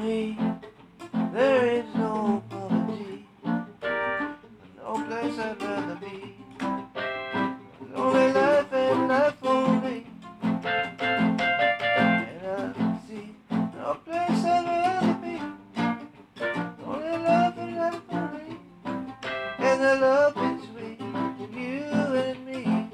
me there is no poverty, no place I'd rather be. There's only life and life only, and I see no place I'd rather be. Only life and life only, and the love between you and me.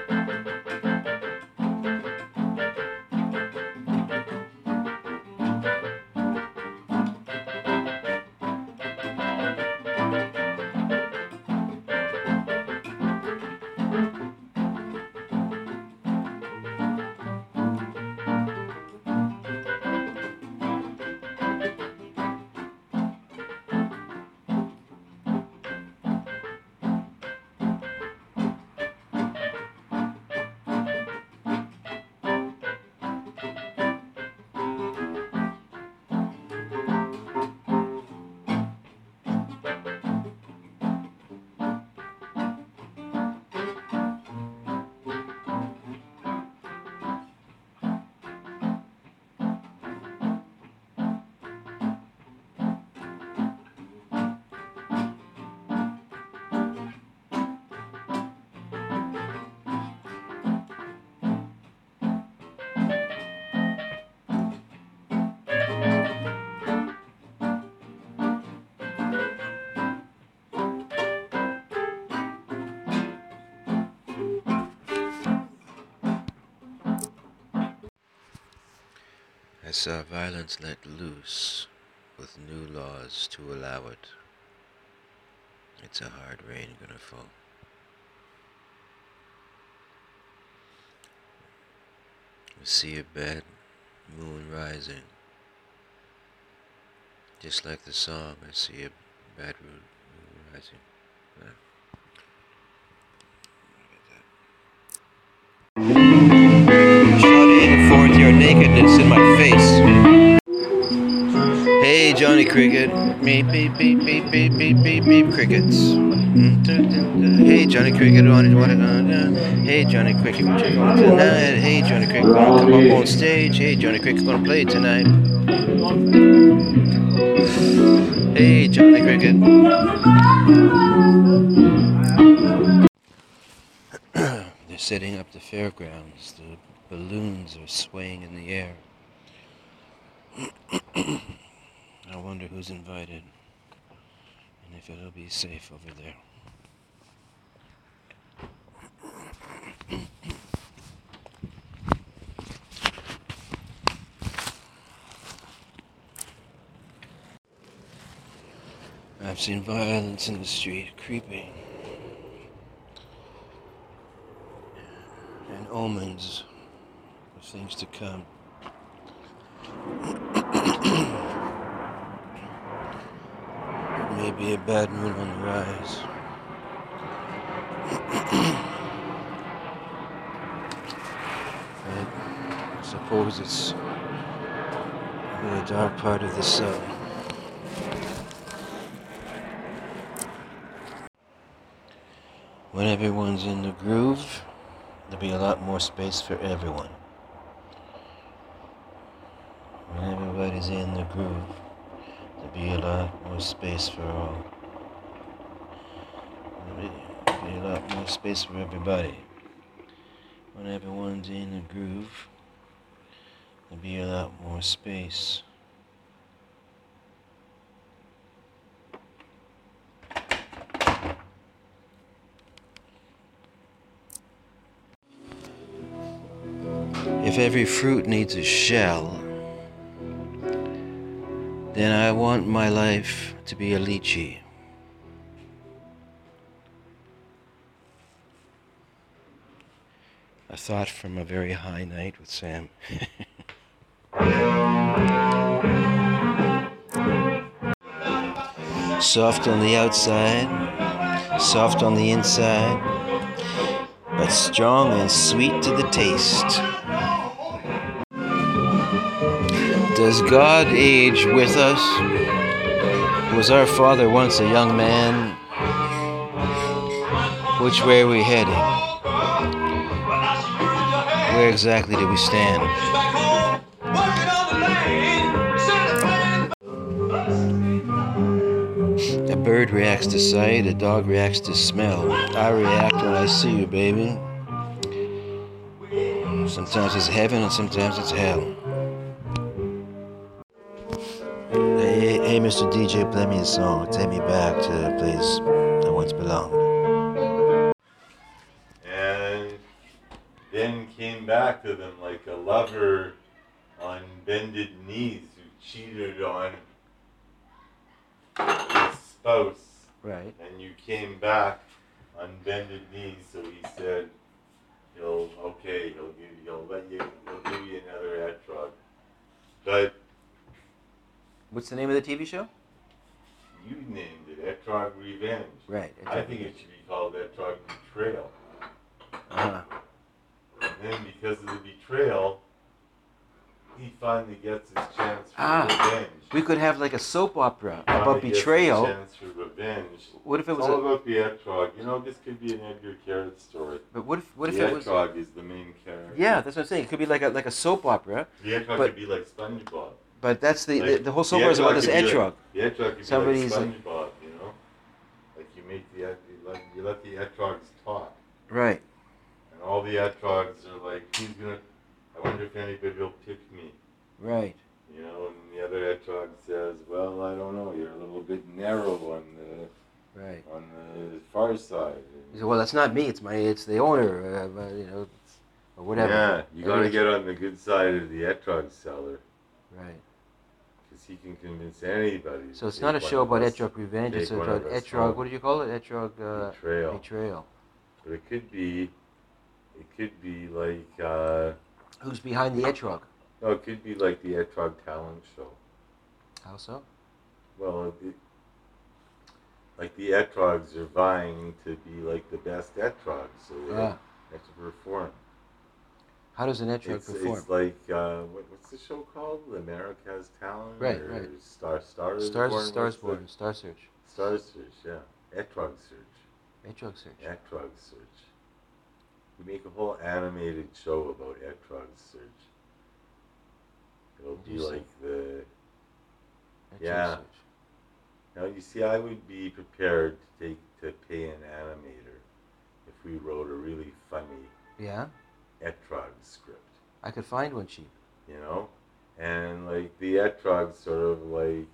I saw violence let loose, with new laws to allow it. It's a hard rain gonna fall. I see a bad moon rising. Just like the song, I see a bad moon rising. Shutting forth your nakedness in my face. Hey Johnny Cricket, beep beep beep beep beep beep beep beep crickets. Hey Johnny Cricket, hey Johnny Cricket, what you going tonight? Hey Johnny Cricket, gonna come up on stage. Hey Johnny Cricket, gonna play tonight. Hey Johnny Cricket. They're setting up the fairgrounds. The balloons are swaying in the air. I wonder who's invited and if it'll be safe over there. I've seen violence in the street creeping, and omens of things to come. Maybe a bad moon on the rise. I suppose it's in the dark part of the sun. When everyone's in the groove, there'll be a lot more space for everyone. When everybody's in the groove, there'll be a lot more space for all. There'll be a lot more space for everybody. When everyone's in the groove, there'll be a lot more space. If every fruit needs a shell, then I want my life to be a lychee. A thought from a very high night with Sam. Soft on the outside, soft on the inside, but strong and sweet to the taste. Does God age with us? Was our father once a young man? Which way are we heading? Where exactly do we stand? bird reacts to sight, a dog reacts to smell. I react when I see you, baby. Sometimes it's heaven and sometimes it's hell. Hey, Mr. DJ, play me a song. Take me back to the place I once belonged. And then came back to them like a lover on bended knees who cheated on his spouse. Right. And you came back on bended knees, so he said he'll give you another etrog. But What's the name of the TV show? you named it Etrog Revenge. Right. I think it should be called Etrog Betrayal. Uh-huh. And then because of the betrayal, he finally gets his chance for revenge. We could have like a soap opera Finally about gets betrayal. his chance for revenge. What if it was It's all about the Etrog. You know, this could be an Edgar Carrot story. But what if the it was? Etrog is the main character. Yeah, that's what I'm saying. It could be like a soap opera. The Etrog but- could be like SpongeBob. But that's the Like, whole soap opera is about this etrog. The Etrog could Somebody's be like SpongeBob, you know? Like you make you let the Etrogs talk. Right. And all the Etrogs are like, I wonder if anybody will pick me. Right. You know, and the other Etrog says, well, I don't know, you're a little bit narrow on the far side. He said, well, that's not me. It's the owner. Or whatever. Yeah, you got to get on the good side of the Etrog seller. Right. Because he can convince anybody. So it's not a show about Etrog Revenge. It's about Etrog. What did you call it? Etrog Betrayal. Betrayal. But it could be like. Who's behind the Etrog? No, it could be like the Etrog talent show. How so? Well, like the Etrogs are vying to be like the best Etrogs, so they have to perform. How does an Etrog perform? It's like what's the show called? America Has Talent. Right. Stars Born. Star Search. Star Search, yeah. Etrog Search. Etrog Search. Etrog Search. We make a whole animated show about Etrog Search. It'll be like the Etrog Search. Now you see, I would be prepared to pay an animator if we wrote a really funny Etrog script. I could find one cheap. You know, and like the Etrog sort of like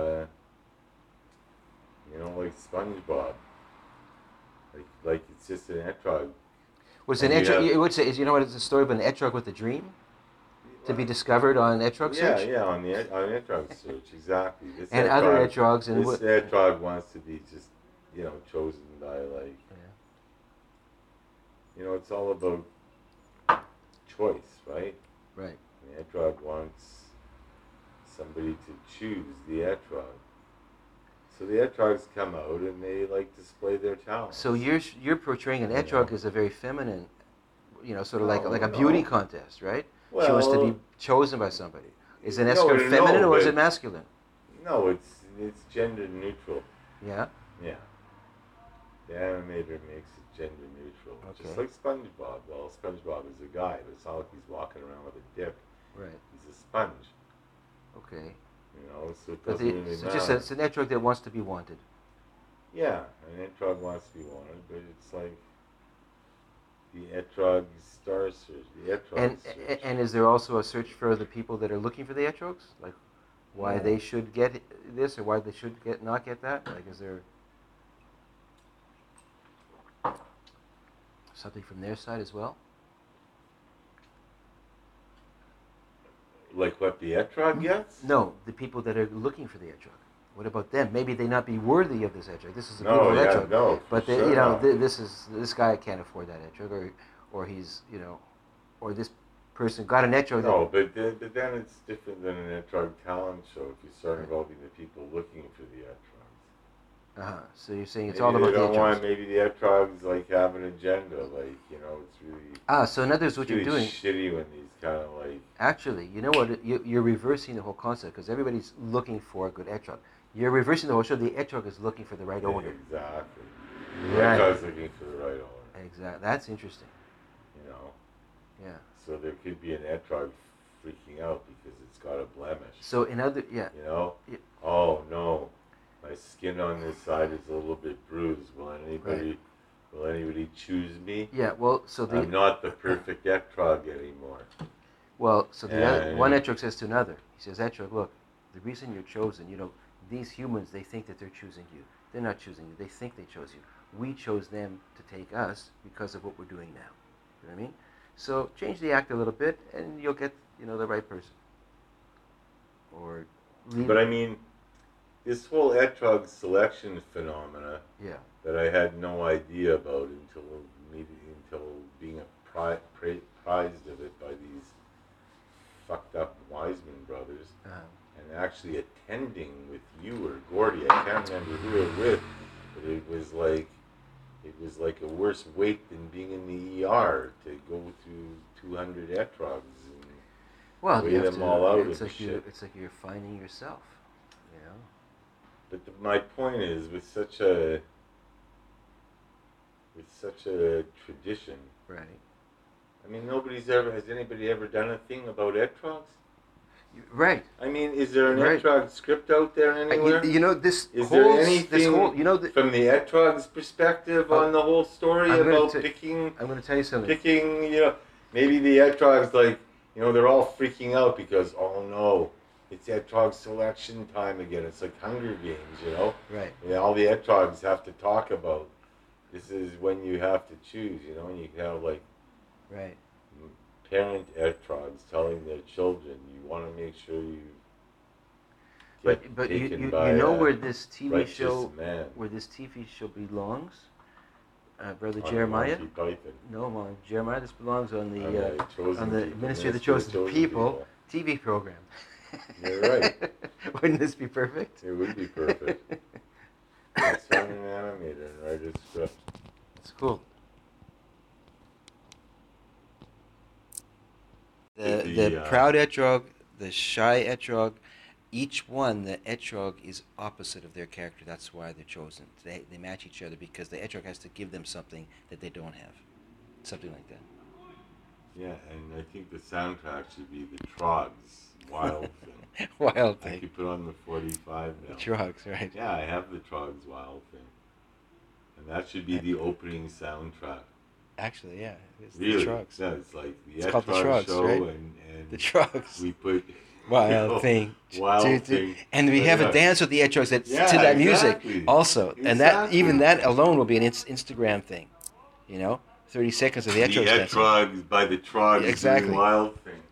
like SpongeBob. Like it's just an Etrog. Was an Etrog? You would say, you know what? It's a story about an Etrog with a dream to be discovered on Etrog Search. Yeah, on Etrog Search, exactly. This and Etrog, other Etrogs and this Etrog wants to be just chosen by like. You know, it's all about choice, right? Right. The Etrog wants somebody to choose the Etrog. So the Etrogs come out and they like display their talent. So you're portraying an Etrog as a very feminine, sort of like a beauty contest, right? Well, she wants to be chosen by somebody. Is an Etrog feminine or is it masculine? No, it's gender neutral. Yeah. Yeah. The animator makes it gender neutral. Okay. Just like SpongeBob. Well, SpongeBob is a guy, but it's not like he's walking around with a dick. Right. He's a sponge. Okay. So it doesn't really matter. It's an Etrog that wants to be wanted. Yeah, an Etrog wants to be wanted, but it's like the Etrog Star Search, the Etrog Search. And is there also a search for the people that are looking for the Etrogs? Like, why they should get this or why they should not get that? Like, is there something from their side as well? Like what the Etrog gets? No, the people that are looking for the Etrog. What about them? Maybe they not be worthy of this Etrog. This is a beautiful Etrog. No, but they, sure this guy can't afford that Etrog, or he's or this person got an Etrog. No, but then it's different than an Etrog talent show if you start involving the people looking for the Etrogs. So you're saying it's maybe all about they the don't Etrogs. want, maybe the Etrogs like have an agenda, like it's really. So in other words, what really you're doing. shitty when these kind of like. Actually, you know what? You're reversing the whole concept because everybody's looking for a good Etrog. You're reversing the whole show. The Etrog is looking for the right owner. Exactly. Right. The Etrog's looking for the right owner. Exactly. That's interesting. Yeah. So there could be an Etrog freaking out because it's got a blemish. So in other, Oh no, my skin on this side is a little bit bruised. Will anybody choose me? Yeah, well, so I'm not the perfect etrog anymore. Well, so one And- etrog says to another. He says, etrog, look, the reason you're chosen, these humans, they think that they're choosing you. They're not choosing you. They think they chose you. We chose them to take us because of what we're doing now. You know what I mean? So change the act a little bit, and you'll get, the right person. Or leave. But I mean, this whole etrog selection phenomena Yeah. that I had no idea about until being apprised of it by these fucked up Wiseman brothers, and actually attending with you or Gordy. I can't remember who it with, but it was like a worse wait than being in the ER to go through 200 etrogs and Well, weigh you have them to, all out it's of like the you, shit. it's like you're finding yourself, But my point is, with such a tradition, Right. I mean, has anybody ever done a thing about etrogs? Right. I mean, is there an Right. etrog script out there anywhere? This Is whole, there anything this whole, from the etrog's perspective on the whole story I'm gonna about ta- picking, I'm going to tell you something. maybe the etrogs, like, they're all freaking out because, oh no, it's etrog selection time again. It's like Hunger Games, Right. And all the etrogs have to talk about, this is when you have to choose, and you can have, like, Right. parent etrogs telling their children, you want to make sure you But get you taken by where this TV righteous show man. where this TV show belongs, Brother On Jeremiah. Monty Python. No, Mom, Jeremiah. This belongs on the Chosen the People, Ministry of the Chosen People TV program. You're right. Wouldn't this be perfect? It would be perfect. Let's find an animator and write a script. It's cool. The proud etrog, the shy etrog, each one, the etrog is opposite of their character. That's why they're chosen. They match each other because the etrog has to give them something that they don't have. Something like that. Yeah, and I think the soundtrack should be the Trogs Wild Thing. Wild I Thing. could put on the 45 now. The Trogs, right. Yeah, I have the Trogs Wild Thing. And that should be the opening soundtrack. Actually, yeah. It's Really? the Trogs. Yeah, it's like the It's called the Etrog Trogs, show right? and The Trogs. we put Wild Thing. Wild Thing. And we have a dance with the etrogs to that music also. And that even that alone will be an Instagram thing. 30 seconds of the etrogs dancing. Etrogs by the Trogs Exactly. doing Wild Thing.